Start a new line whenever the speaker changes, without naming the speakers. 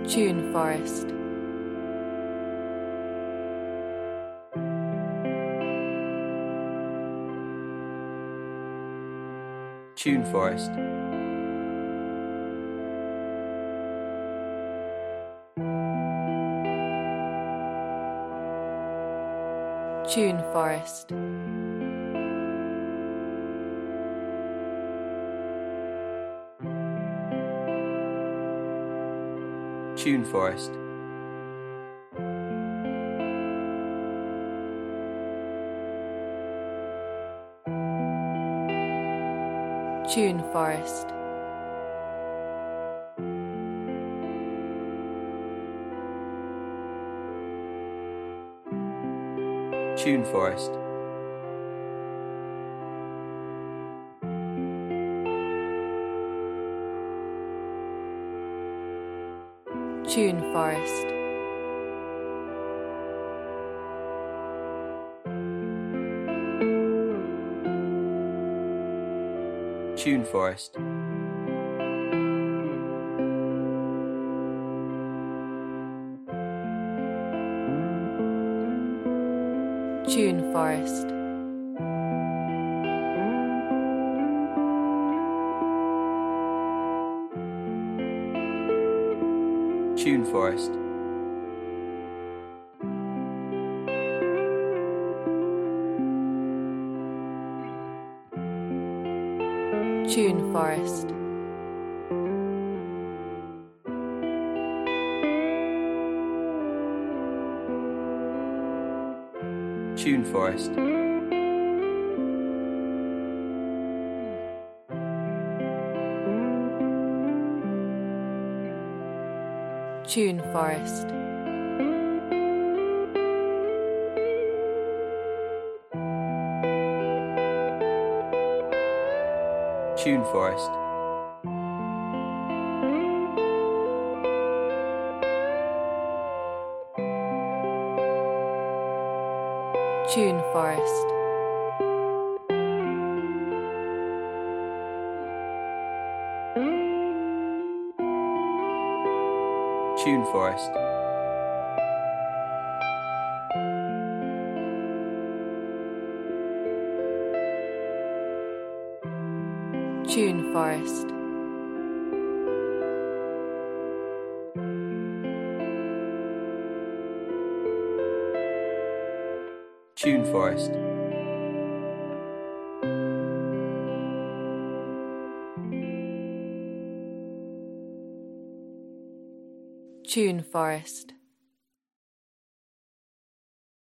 Tune Forest.
Tune Forest.
Tune Forest.
Tune Forest.
Tune Forest.
Tune Forest.
Tune Forest.
Tune Forest.
Tune Forest.
Tune Forest.
Tune Forest.
Tune Forest.
Tune Forest.
Tune Forest.
Tune Forest.
Tune Forest.
Tune Forest.
Tune Forest.
Tune Forest.